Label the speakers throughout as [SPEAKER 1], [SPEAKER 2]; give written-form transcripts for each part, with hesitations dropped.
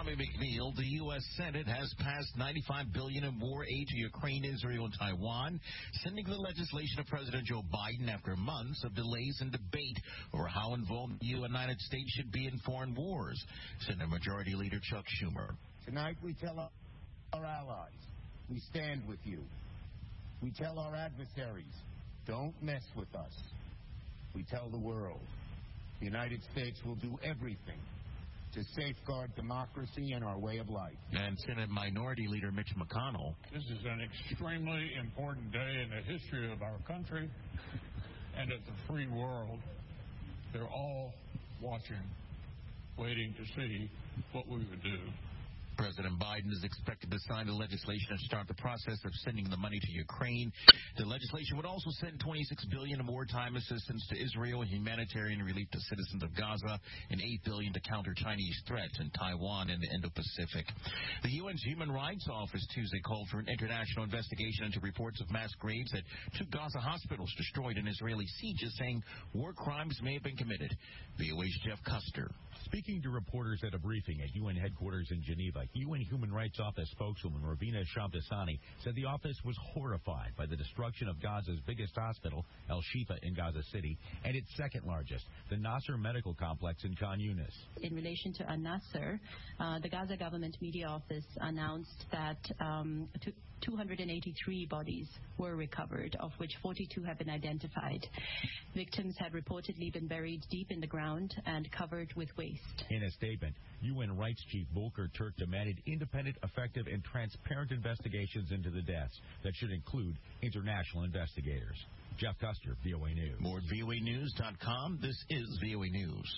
[SPEAKER 1] Tommy McNeil. The U.S. Senate has passed $95 billion in war aid to Ukraine, Israel, and Taiwan, sending the legislation to President Joe Biden after months of delays and debate over how involved the United States should be in foreign wars. Senate Majority Leader Chuck Schumer.
[SPEAKER 2] Tonight we tell our allies, we stand with you. We tell our adversaries, don't mess with us. We tell the world, the United States will do everything to safeguard democracy and our way of life.
[SPEAKER 1] And Senate Minority Leader Mitch McConnell.
[SPEAKER 3] This is an extremely important day in the history of our country and of the free world. They're all watching, waiting to see what we would do.
[SPEAKER 1] President Biden is expected to sign the legislation and start the process of sending the money to Ukraine. The legislation would also send $26 billion in wartime assistance to Israel, humanitarian relief to citizens of Gaza, and $8 billion to counter Chinese threats in Taiwan and the Indo-Pacific. The UN's Human Rights Office Tuesday called for an international investigation into reports of mass graves at 2 Gaza hospitals destroyed in Israeli sieges, saying war crimes may have been committed. VOA's Jeff Custer.
[SPEAKER 4] Speaking to reporters at a briefing at UN headquarters in Geneva, UN Human Rights Office spokeswoman Ravina Shamdasani said the office was horrified by the destruction of Gaza's biggest hospital, El Shifa in Gaza City, and its second largest, the Nasser Medical Complex in Khan Yunis.
[SPEAKER 5] In relation to Al-Nasser, the Gaza government media office announced that 283 bodies were recovered, of which 42 have been identified. Victims had reportedly been buried deep in the ground and covered with waste.
[SPEAKER 4] In a statement, UN Rights Chief Volker Turk demanded independent, effective, and transparent investigations into the deaths that should include international investigators. Jeff Custer, VOA News.
[SPEAKER 1] More at voanews.com. This is VOA News.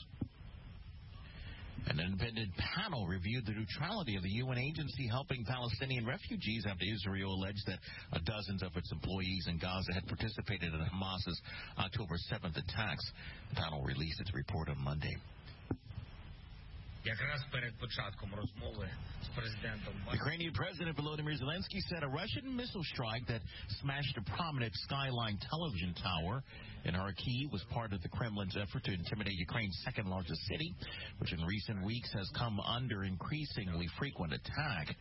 [SPEAKER 1] An independent panel reviewed the neutrality of the UN agency helping Palestinian refugees after Israel alleged that dozens of its employees in Gaza had participated in Hamas's October 7th attacks. The panel released its report on Monday. Ukrainian President Volodymyr Zelensky said a Russian missile strike that smashed a prominent Skyline television tower in Kharkiv was part of the Kremlin's effort to intimidate Ukraine's second-largest city, which in recent weeks has come under increasingly frequent attack.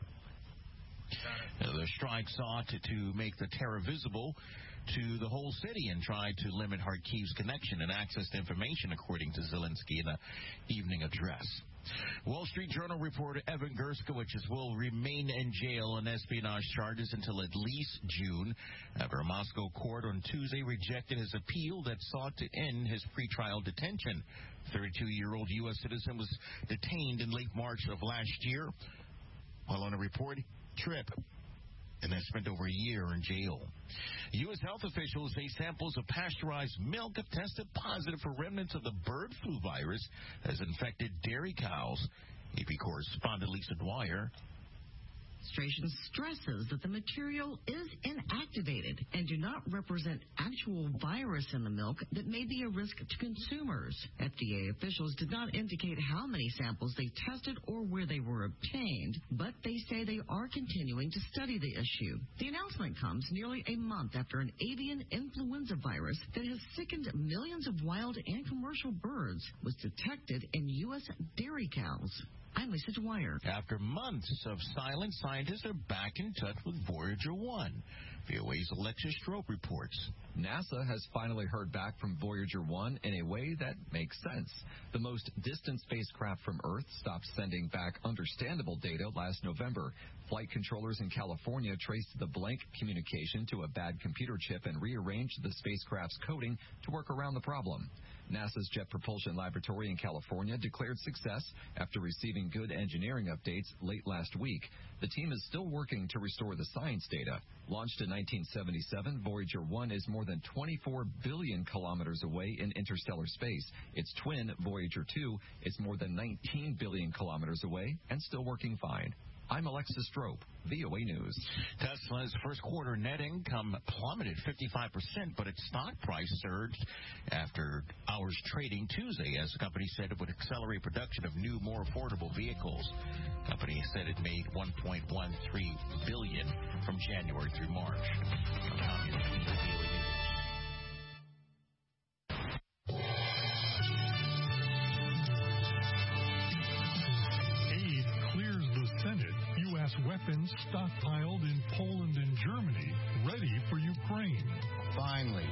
[SPEAKER 1] The strike sought to make the terror visible to the whole city and tried to limit Kharkiv's connection and access to information, according to Zelensky in an evening address. Wall Street Journal reporter Evan Gershkovich will remain in jail on espionage charges until at least June, after a Moscow court on Tuesday rejected his appeal that sought to end his pretrial detention. 32-year-old U.S. citizen was detained in late March of last year while on a report trip, and then spent over a year in jail. U.S. health officials say samples of pasteurized milk have tested positive for remnants of the bird flu virus that has infected dairy cows. AP correspondent Lisa Dwyer.
[SPEAKER 6] Administration stresses that the material is inactivated and do not represent actual virus in the milk that may be a risk to consumers. FDA officials did not indicate how many samples they tested or where they were obtained, but they say they are continuing to study the issue. The announcement comes nearly a month after an avian influenza virus that has sickened millions of wild and commercial birds was detected in U.S. dairy cows. I'm Lisa Dwyer.
[SPEAKER 1] After months of silence, scientists are back in touch with Voyager 1. VOA's Alexis Strope reports.
[SPEAKER 7] NASA has finally heard back from Voyager 1 in a way that makes sense. The most distant spacecraft from Earth stopped sending back understandable data last November. Flight controllers in California traced the blank communication to a bad computer chip and rearranged the spacecraft's coding to work around the problem. NASA's Jet Propulsion Laboratory in California declared success after receiving good engineering updates late last week. The team is still working to restore the science data. Launched in 1977, Voyager 1 is more than 24 billion kilometers away in interstellar space. Its twin, Voyager 2, is more than 19 billion kilometers away and still working fine. I'm Alexis Strope, VOA News.
[SPEAKER 1] Tesla's first quarter net income plummeted 55%, but its stock price surged after hours trading Tuesday, as the company said it would accelerate production of new, more affordable vehicles. The company said it made $1.13 billion from January through March. I'm Tommy McNeil, VOA News.
[SPEAKER 8] weapons stockpiled in Poland and Germany, ready for Ukraine.
[SPEAKER 2] Finally.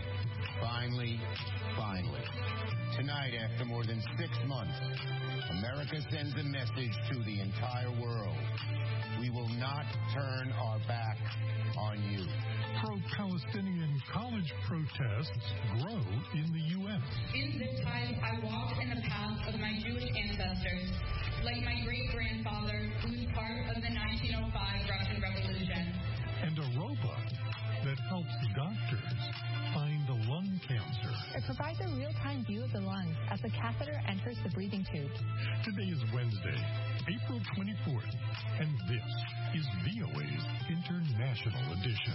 [SPEAKER 2] Tonight, after more than 6 months, America sends a message to the entire world. We will not turn our back on you.
[SPEAKER 8] Pro-Palestinian college protests grow in the U.S.
[SPEAKER 9] In this time, I walked in the path of my Jewish ancestors, like my great-grandfather, who was part of the 1905 Russian Revolution.
[SPEAKER 8] And a robot that helps doctors find a lung cancer.
[SPEAKER 10] It provides a real-time view of the lungs as the catheter enters the breathing tube.
[SPEAKER 8] Today is Wednesday, April 24th, and this is VOA's International Edition.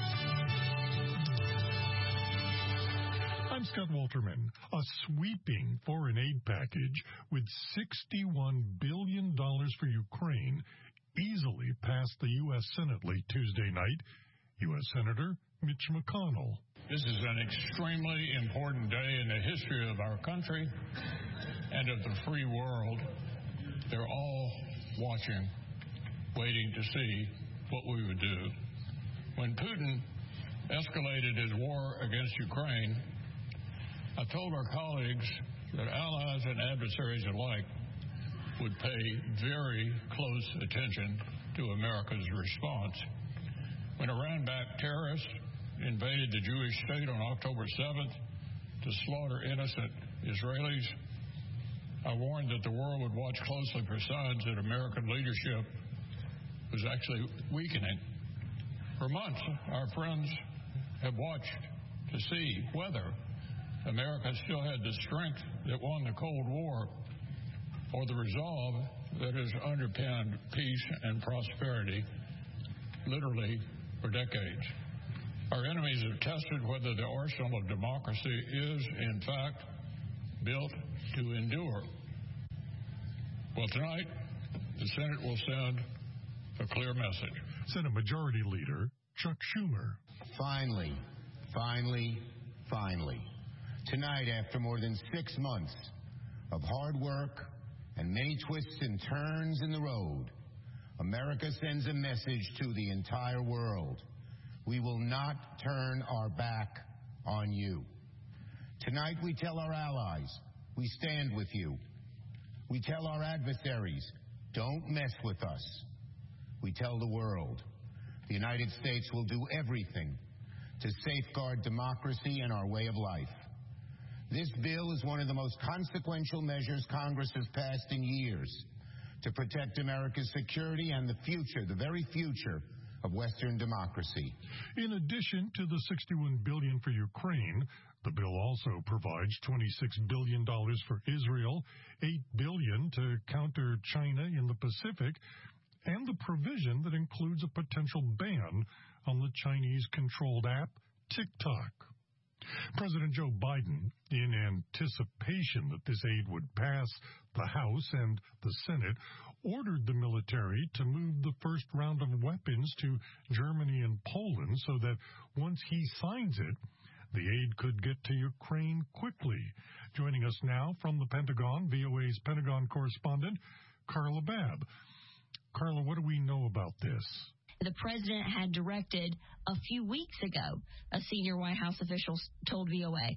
[SPEAKER 8] I'm Scott Walterman. A sweeping foreign aid package with $61 billion for Ukraine easily passed the U.S. Senate late Tuesday night. U.S. Senator Mitch McConnell.
[SPEAKER 3] This is an extremely important day in the history of our country and of the free world. They're all watching, waiting to see what we would do. When Putin escalated his war against Ukraine, I told our colleagues that allies and adversaries alike would pay very close attention to America's response. When Iran-backed terrorists invaded the Jewish state on October 7th to slaughter innocent Israelis, I warned that the world would watch closely for signs that American leadership was actually weakening. For months, our friends have watched to see whether America still had the strength that won the Cold War or the resolve that has underpinned peace and prosperity literally for decades. Our enemies have tested whether the arsenal of democracy is, in fact, built to endure. Well, tonight, the Senate will send a clear message.
[SPEAKER 8] Senate Majority Leader Chuck Schumer.
[SPEAKER 2] Finally. Tonight, after more than 6 months of hard work and many twists and turns in the road, America sends a message to the entire world. We will not turn our back on you. Tonight we tell our allies, we stand with you. We tell our adversaries, don't mess with us. We tell the world, the United States will do everything to safeguard democracy and our way of life. This bill is one of the most consequential measures Congress has passed in years to protect America's security and the future, the very future of Western democracy.
[SPEAKER 8] In addition to the $61 billion for Ukraine, the bill also provides $26 billion for Israel, $8 billion to counter China in the Pacific, and the provision that includes a potential ban on the Chinese-controlled app TikTok. President Joe Biden, in anticipation that this aid would pass the House and the Senate, ordered the military to move the first round of weapons to Germany and Poland so that once he signs it, the aid could get to Ukraine quickly. Joining us now from the Pentagon, VOA's Pentagon correspondent, Carla Babb. Carla, what do we know about this?
[SPEAKER 11] The president had directed a few weeks ago, a senior White House official told VOA,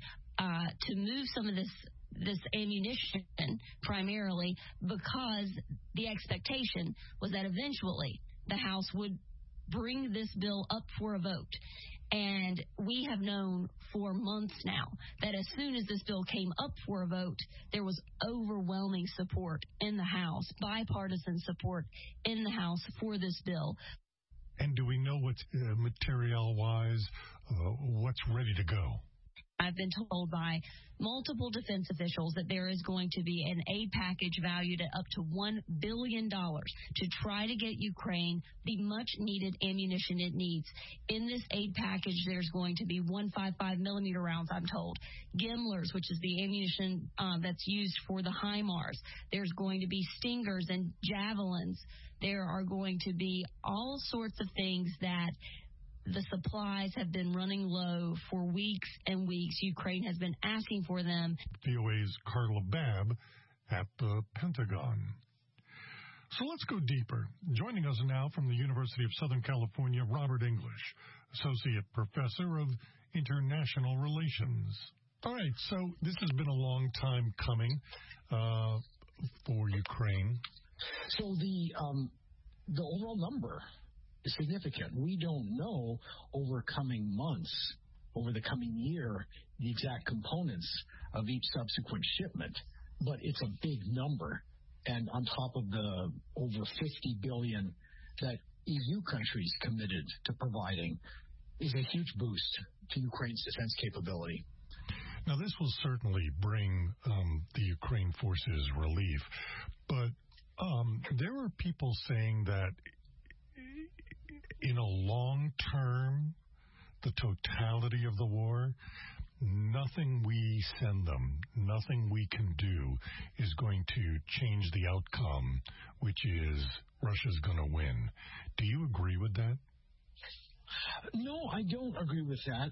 [SPEAKER 11] to move some of this ammunition primarily because the expectation was that eventually the House would bring this bill up for a vote. And we have known for months now that as soon as this bill came up for a vote, there was overwhelming support in the House, bipartisan support in the House for this bill.
[SPEAKER 8] And do we know what's material-wise, what's ready to go?
[SPEAKER 11] I've been told by multiple defense officials that there is going to be an aid package valued at up to $1 billion to try to get Ukraine the much-needed ammunition it needs. In this aid package, there's going to be 155 millimeter rounds, I'm told, Gimlers, which is the ammunition that's used for the HIMARS. There's going to be Stingers and Javelins. There are going to be all sorts of things that the supplies have been running low for weeks and weeks. Ukraine has been asking for them.
[SPEAKER 8] VOA's Carla Babb at the Pentagon. So let's go deeper. Joining us now from the University of Southern California, Robert English, Associate Professor of International Relations. All right, so this has been a long time coming for Ukraine.
[SPEAKER 12] So the overall number is significant. We don't know over coming months, over the coming year, the exact components of each subsequent shipment, but it's a big number. And on top of the over 50 billion that EU countries committed to providing is a huge boost to Ukraine's defense capability.
[SPEAKER 8] Now, this will certainly bring the Ukraine forces relief, but there are people saying that in a long term, the totality of the war, nothing we send them, nothing we can do is going to change the outcome, which is Russia's going to win. Do you agree with that?
[SPEAKER 12] No, I don't agree with that.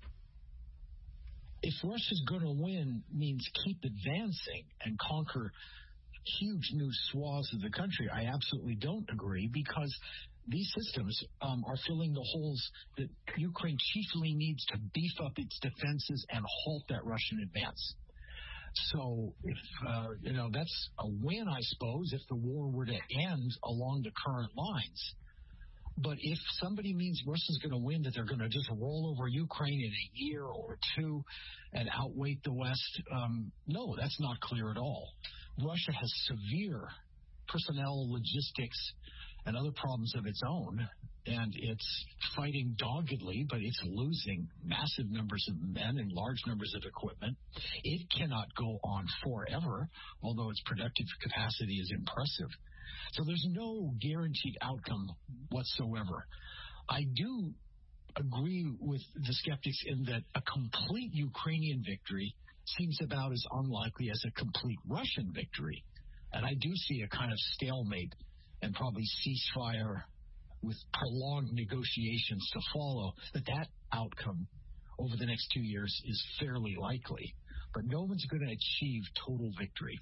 [SPEAKER 12] If Russia's going to win means keep advancing and conquer huge new swaths of the country, I absolutely don't agree, because these systems are filling the holes that Ukraine chiefly needs to beef up its defenses and halt that Russian advance. So, if that's a win, I suppose, if the war were to end along the current lines. But if somebody means Russia's going to win, that they're going to just roll over Ukraine in a year or two and outweight the West, no, that's not clear at all. Russia has severe personnel, logistics, and other problems of its own, and it's fighting doggedly, but it's losing massive numbers of men and large numbers of equipment. It cannot go on forever, although its productive capacity is impressive. So there's no guaranteed outcome whatsoever. I do agree with the skeptics in that a complete Ukrainian victory seems about as unlikely as a complete Russian victory. And I do see a kind of stalemate and probably ceasefire with prolonged negotiations to follow, that outcome over the next 2 years is fairly likely. But no one's going to achieve total victory.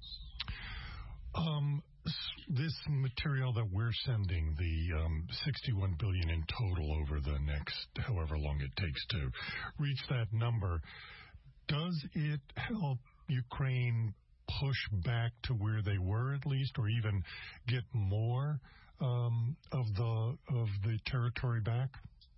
[SPEAKER 8] This material that we're sending, the $61 billion in total over the next however long it takes to reach that number, does it help Ukraine push back to where they were at least, or even get more of the territory back?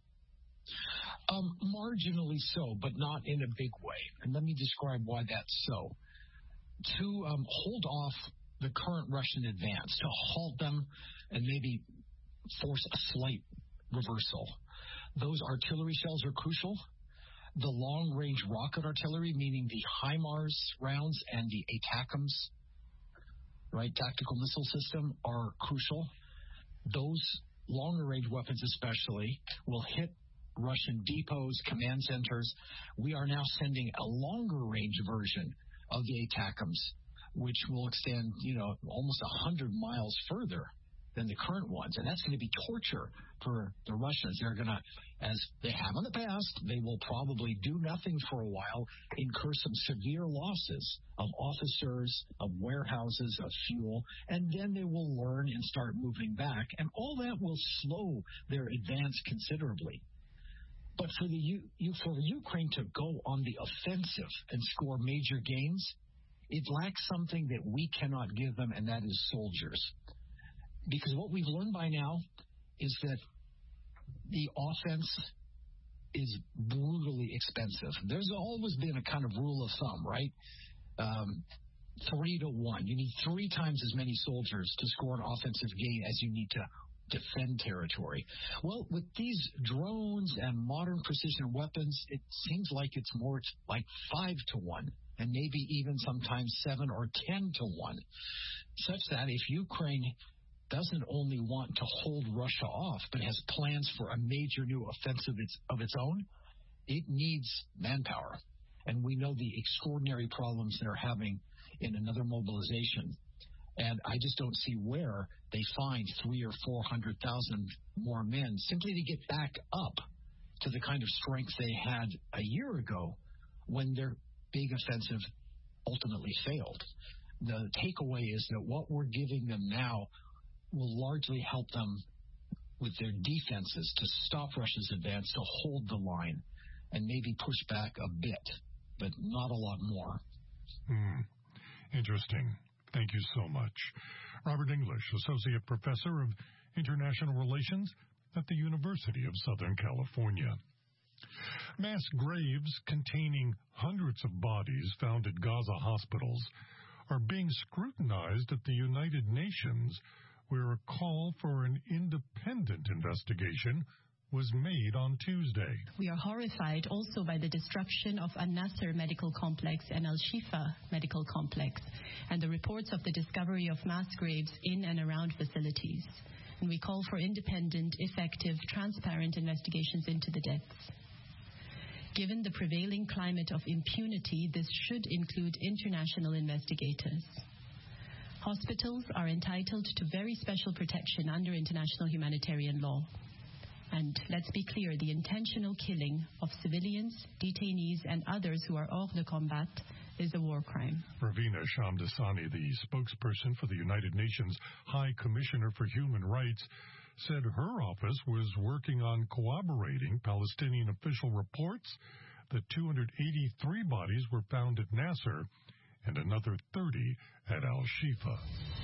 [SPEAKER 12] Marginally so, but not in a big way. And let me describe why that's so. To hold off the current Russian advance, to halt them and maybe force a slight reversal, those artillery shells are crucial. The long-range rocket artillery, meaning the HIMARS rounds and the ATACMS, right, tactical missile system, are crucial. Those longer-range weapons especially will hit Russian depots, command centers. We are now sending a longer-range version of the ATACMS, which will extend, almost 100 miles further than the current ones. And that's going to be torture for the Russians. They're going to, as they have in the past, they will probably do nothing for a while, incur some severe losses of officers, of warehouses, of fuel, and then they will learn and start moving back. And all that will slow their advance considerably. But for Ukraine to go on the offensive and score major gains, it lacks something that we cannot give them, and that is soldiers. Because what we've learned by now is that the offense is brutally expensive. There's always been a kind of rule of thumb, right? 3 to 1. You need 3 times as many soldiers to score an offensive gain as you need to defend territory. Well, with these drones and modern precision weapons, it seems like it's more like 5 to 1, and maybe even sometimes 7 or 10 to 1, such that if Ukraine doesn't only want to hold Russia off, but has plans for a major new offensive of its own, it needs manpower. And we know the extraordinary problems they're having in another mobilization. And I just don't see where they find 300,000 or 400,000 more men simply to get back up to the kind of strength they had a year ago when their big offensive ultimately failed. The takeaway is that what we're giving them now will largely help them with their defenses to stop Russia's advance, to hold the line, and maybe push back a bit, but not a lot more.
[SPEAKER 8] Interesting. Thank you so much. Robert English, Associate Professor of International Relations at the University of Southern California. Mass graves containing hundreds of bodies found at Gaza hospitals are being scrutinized at the United Nations, where a call for an independent investigation was made on Tuesday.
[SPEAKER 5] We are horrified also by the destruction of Al-Nasser Medical Complex and Al-Shifa Medical Complex and the reports of the discovery of mass graves in and around facilities. And we call for independent, effective, transparent investigations into the deaths. Given the prevailing climate of impunity, this should include international investigators. Hospitals are entitled to very special protection under international humanitarian law. And let's be clear, the intentional killing of civilians, detainees, and others who are hors de combat is a war crime.
[SPEAKER 8] Ravina Shamdasani, the spokesperson for the United Nations High Commissioner for Human Rights, said her office was working on corroborating Palestinian official reports that 283 bodies were found at Nasser and another 30 at Al-Shifa.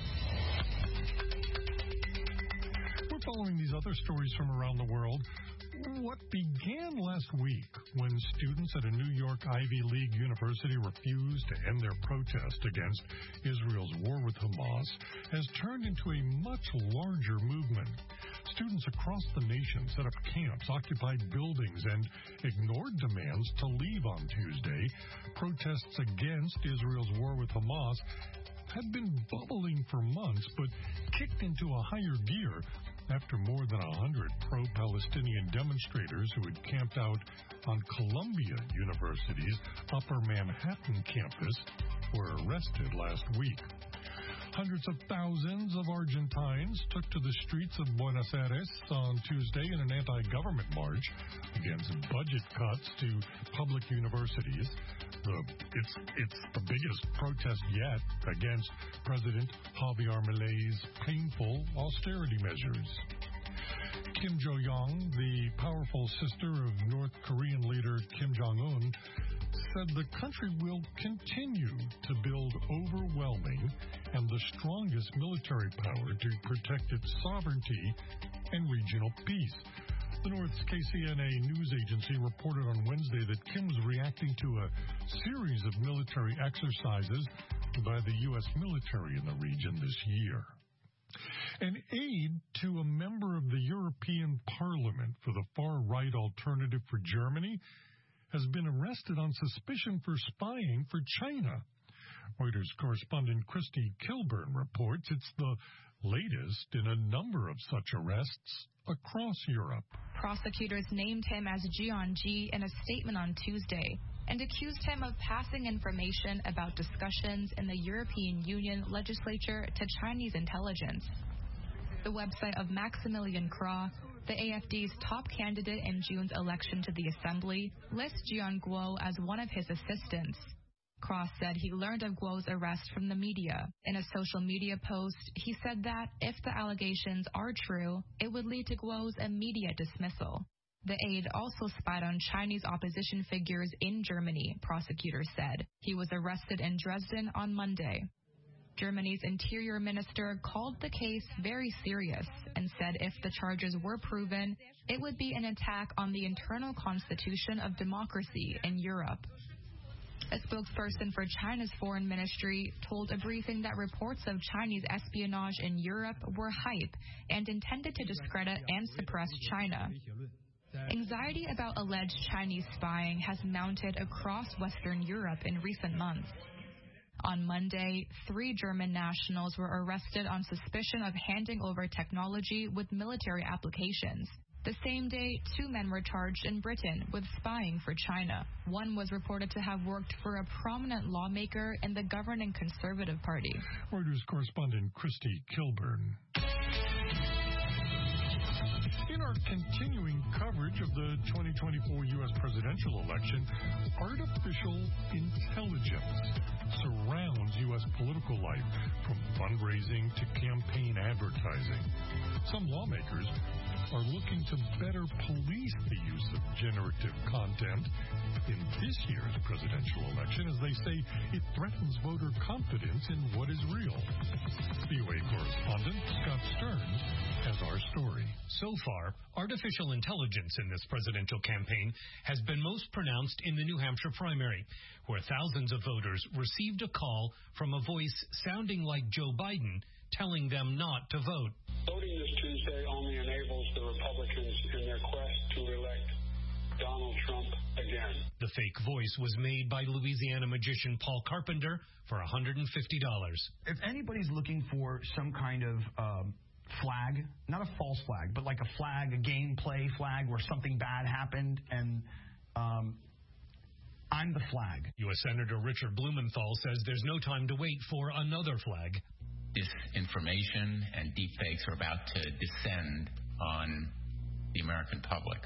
[SPEAKER 8] We're following these other stories from around the world. What began last week when students at a New York Ivy League university refused to end their protest against Israel's war with Hamas has turned into a much larger movement. Students across the nation set up camps, occupied buildings, and ignored demands to leave on Tuesday. Protests against Israel's war with Hamas had been bubbling for months, but kicked into a higher gear after more than 100 pro-Palestinian demonstrators who had camped out on Columbia University's Upper Manhattan campus were arrested last week. Hundreds of thousands of Argentines took to the streets of Buenos Aires on Tuesday in an anti-government march against budget cuts to public universities. It's the biggest protest yet against President Javier Milei's painful austerity measures. Kim Jo-young, the powerful sister of North Korean leader Kim Jong-un, said the country will continue to build overwhelming and the strongest military power to protect its sovereignty and regional peace. The North's KCNA news agency reported on Wednesday that Kim was reacting to a series of military exercises by the U.S. military in the region this year. An aide to a member of the European Parliament for the far-right Alternative for Germany has been arrested on suspicion for spying for China. Reuters correspondent Christy Kilburn reports it's the latest in a number of such arrests across Europe.
[SPEAKER 13] Prosecutors named him as Jian Ji in a statement on Tuesday and accused him of passing information about discussions in the European Union legislature to Chinese intelligence. The website of Maximilian Krah, the AfD's top candidate in June's election to the Assembly, lists Jian Guo as one of his assistants. Krah said he learned of Guo's arrest from the media. In a social media post, he said that if the allegations are true, it would lead to Guo's immediate dismissal. The aide also spied on Chinese opposition figures in Germany, prosecutors said. He was arrested in Dresden on Monday. Germany's interior minister called the case very serious and said if the charges were proven, it would be an attack on the internal constitution of democracy in Europe. A spokesperson for China's foreign ministry told a briefing that reports of Chinese espionage in Europe were hype and intended to discredit and suppress China. Anxiety about alleged Chinese spying has mounted across Western Europe in recent months. On Monday, 3 German nationals were arrested on suspicion of handing over technology with military applications. The same day, 2 men were charged in Britain with spying for China. One was reported to have worked for a prominent lawmaker in the governing Conservative Party.
[SPEAKER 8] Reuters correspondent Christy Kilburn. In In our continuing coverage of the 2024 U.S. presidential election, artificial intelligence surrounds U.S. political life, from fundraising to campaign advertising. Some lawmakers are looking to better police the use of generative content in this year's presidential election, as they say it threatens voter confidence in what is real. VOA correspondent Scott Stearns has our story.
[SPEAKER 14] So far, artificial intelligence in this presidential campaign has been most pronounced in the New Hampshire primary, where thousands of voters received a call from a voice sounding like Joe Biden telling them not to vote.
[SPEAKER 15] Voting this Tuesday only enables the Republicans in their quest to elect Donald Trump again.
[SPEAKER 14] The fake voice was made by Louisiana magician Paul Carpenter for $150.
[SPEAKER 16] If anybody's looking for some kind of flag, not a false flag, but like a flag, a gameplay flag where something bad happened, and I'm the flag.
[SPEAKER 14] U.S. Senator Richard Blumenthal says there's no time to wait for another flag.
[SPEAKER 17] Disinformation and deepfakes are about to descend on the American public.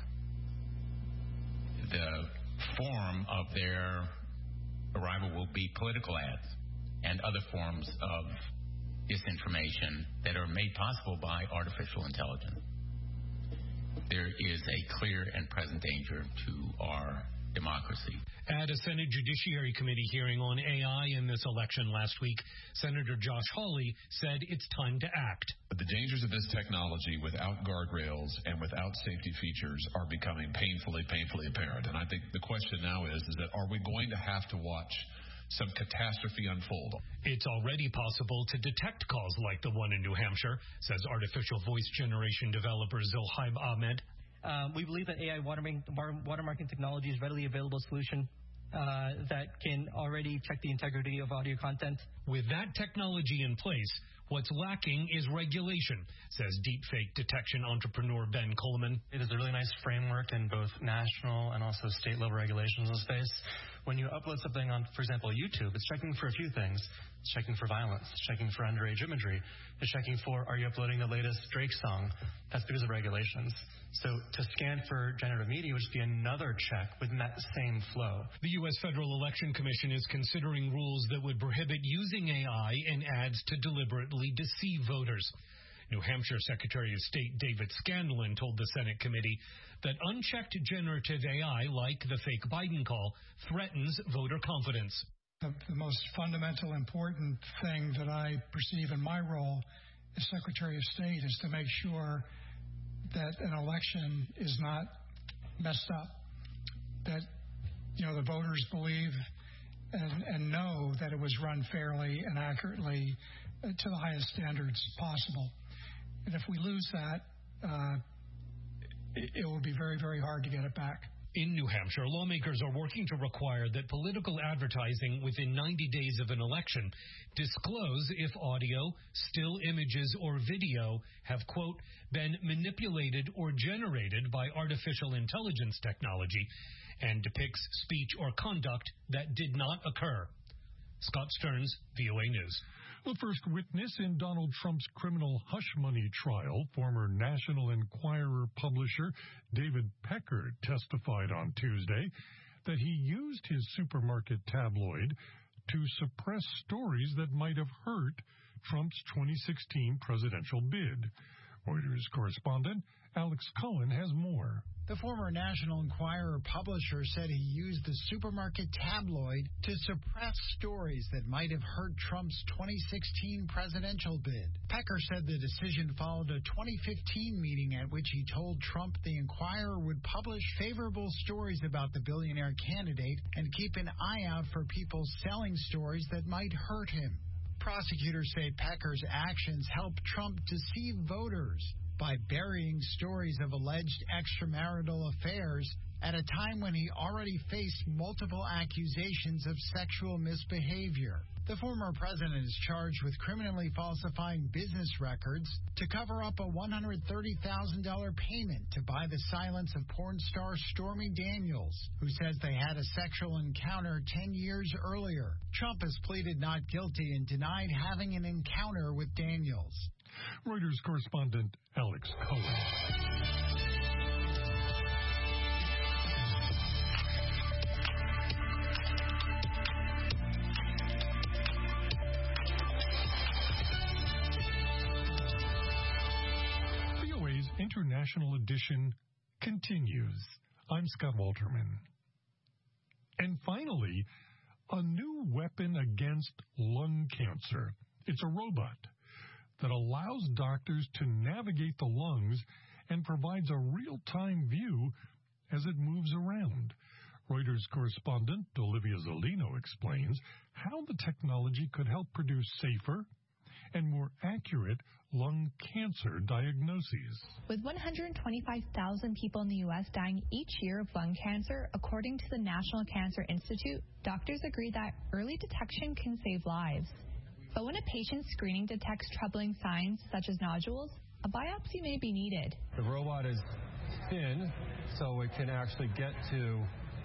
[SPEAKER 17] The form of their arrival will be political ads and other forms of disinformation that are made possible by artificial intelligence. There is a clear and present danger to our democracy.
[SPEAKER 14] At a Senate Judiciary Committee hearing on AI in this election last week, Senator Josh Hawley said it's time to act.
[SPEAKER 18] The dangers of this technology without guardrails and without safety features are becoming painfully apparent. And I think the question now is that are we going to have to watch some catastrophe unfold?
[SPEAKER 14] It's already possible to detect calls like the one in New Hampshire, says artificial voice generation developer Zohaib Ahmed.
[SPEAKER 19] We believe that AI watermarking technology is a readily available solution that can already check the integrity of audio content.
[SPEAKER 14] With that technology in place, what's lacking is regulation, says deepfake detection entrepreneur Ben Coleman.
[SPEAKER 20] It is a really nice framework in both national and also state-level regulations in the space. When you upload something on, for example, YouTube, it's checking for a few things. It's checking for violence. It's checking for underage imagery. It's checking for, are you uploading the latest Drake song? That's because of regulations. So to scan for generative media would just be another check within that same flow.
[SPEAKER 14] The U.S. Federal Election Commission is considering rules that would prohibit using AI in ads to deliberately deceive voters. New Hampshire Secretary of State David Scanlon told the Senate committee that unchecked generative AI, like the fake Biden call, threatens voter confidence.
[SPEAKER 21] The most fundamental important thing that I perceive in my role as Secretary of State is to make sure that an election is not messed up, that the voters believe and know that it was run fairly and accurately to the highest standards possible. And if we lose that, it will be very, very hard to get it back.
[SPEAKER 14] In New Hampshire, lawmakers are working to require that political advertising within 90 days of an election disclose if audio, still images, or video have, quote, been manipulated or generated by artificial intelligence technology and depicts speech or conduct that did not occur. Scott Stearns, VOA News.
[SPEAKER 8] The first witness in Donald Trump's criminal hush money trial, former National Enquirer publisher David Pecker, testified on Tuesday that he used his supermarket tabloid to suppress stories that might have hurt Trump's 2016 presidential bid. Reuters correspondent Alex Cullen has more.
[SPEAKER 22] The former National Enquirer publisher said he used the supermarket tabloid to suppress stories that might have hurt Trump's 2016 presidential bid. Pecker said the decision followed a 2015 meeting at which he told Trump the Enquirer would publish favorable stories about the billionaire candidate and keep an eye out for people selling stories that might hurt him. Prosecutors say Pecker's actions helped Trump deceive voters by burying stories of alleged extramarital affairs at a time when he already faced multiple accusations of sexual misbehavior. The former president is charged with criminally falsifying business records to cover up a $130,000 payment to buy the silence of porn star Stormy Daniels, who says they had a sexual encounter 10 years earlier. Trump has pleaded not guilty and denied having an encounter with Daniels.
[SPEAKER 8] Reuters correspondent Alex Cullen. International Edition continues. I'm Scott Walterman. And finally, a new weapon against lung cancer. It's a robot that allows doctors to navigate the lungs and provides a real-time view as it moves around. Reuters correspondent Olivia Zolino explains how the technology could help produce safer and more accurate lung cancer diagnoses.
[SPEAKER 10] With 125,000 people in the U.S. dying each year of lung cancer, according to the National Cancer Institute, doctors agree that early detection can save lives. But when a patient's screening detects troubling signs such as nodules, a biopsy may be needed.
[SPEAKER 4] The robot is thin, so it can actually get to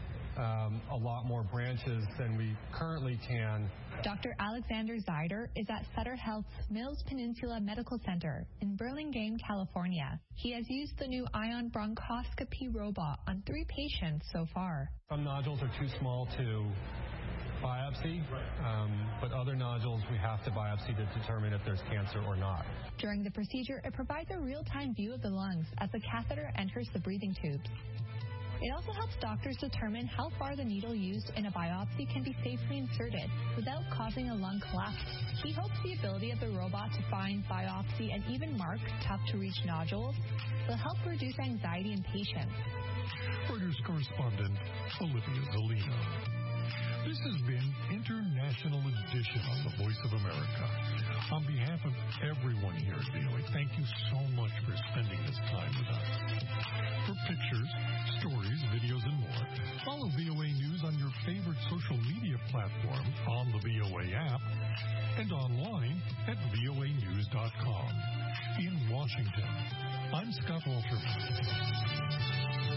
[SPEAKER 4] a lot more branches than we currently can.
[SPEAKER 10] Dr. Alexander Zeider is at Sutter Health's Mills Peninsula Medical Center in Burlingame, California. He has used the new ion bronchoscopy robot on 3 patients so far.
[SPEAKER 4] Some nodules are too small to biopsy, but other nodules we have to biopsy to determine if there's cancer or not.
[SPEAKER 10] During the procedure, it provides a real-time view of the lungs as the catheter enters the breathing tubes. It also helps doctors determine how far the needle used in a biopsy can be safely inserted without causing a lung collapse. He hopes the ability of the robot to find, biopsy, and even mark tough-to-reach nodules will help reduce anxiety in patients.
[SPEAKER 8] Reuters correspondent Olivia Zolino. This has been International Edition on the Voice of America. On behalf of everyone here at VOA, thank you so much for spending this time with us. For pictures, stories, videos, and more, follow VOA News on your favorite social media platform, on the VOA app, and online at voanews.com. In Washington, I'm Scott Walterman.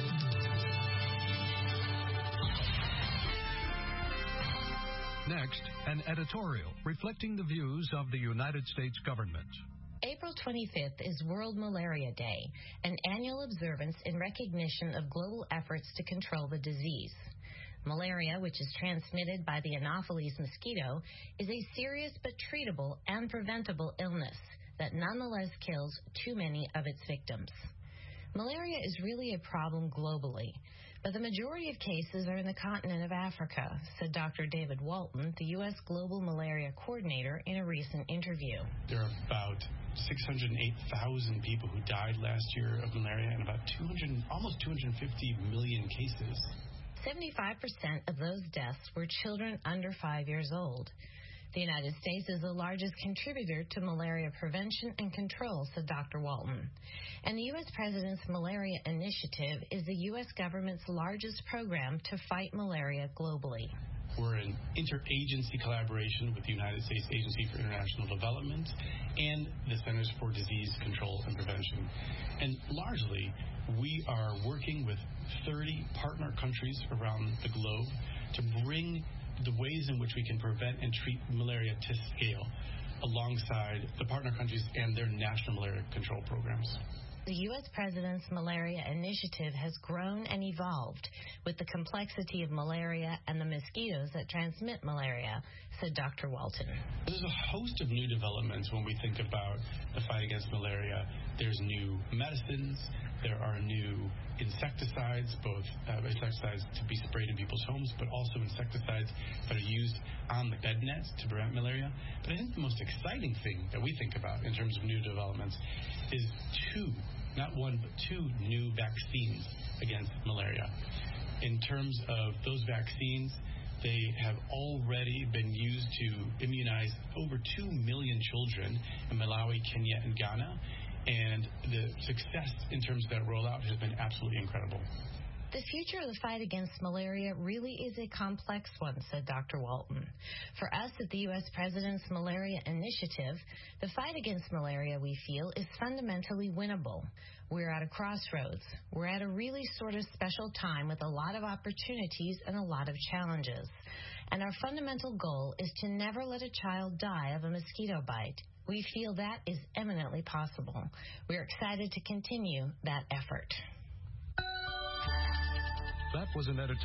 [SPEAKER 6] Next, an editorial reflecting the views of the United States government.
[SPEAKER 23] April 25th is World Malaria Day, an annual observance in recognition of global efforts to control the disease. Malaria, which is transmitted by the Anopheles mosquito, is a serious but treatable and preventable illness that nonetheless kills too many of its victims. Malaria is really a problem globally, but the majority of cases are in the continent of Africa, said Dr. David Walton, the U.S. Global Malaria Coordinator, in a recent interview.
[SPEAKER 24] There are about 608,000 people who died last year of malaria and about almost 250 million cases.
[SPEAKER 23] 75% of those deaths were children under 5 years old. The United States is the largest contributor to malaria prevention and control, said Dr. Walton. And the U.S. President's Malaria Initiative is the U.S. government's largest program to fight malaria globally.
[SPEAKER 24] We're an interagency collaboration with the United States Agency for International Development and the Centers for Disease Control and Prevention. And largely, we are working with 30 partner countries around the globe to bring the ways in which we can prevent and treat malaria to scale alongside the partner countries and their national malaria control programs.
[SPEAKER 23] The U.S. President's Malaria Initiative has grown and evolved with the complexity of malaria and the mosquitoes that transmit malaria, said Dr. Walton.
[SPEAKER 24] There's a host of new developments when we think about the fight against malaria. There's new medicines. There are new insecticides, both insecticides to be sprayed in people's homes, but also insecticides that are used on the bed nets to prevent malaria. But I think the most exciting thing that we think about in terms of new developments is not one, but 2 new vaccines against malaria. In terms of those vaccines, they have already been used to immunize over 2 million children in Malawi, Kenya, and Ghana. And the success in terms of that rollout has been absolutely incredible.
[SPEAKER 23] The future of the fight against malaria really is a complex one, said Dr. Walton. For us at the U.S. President's Malaria Initiative, the fight against malaria, we feel, is fundamentally winnable. We're at a crossroads. We're at a really sort of special time with a lot of opportunities and a lot of challenges. And our fundamental goal is to never let a child die of a mosquito bite. We feel that is eminently possible. We're excited to continue that effort.
[SPEAKER 6] That was an editorial.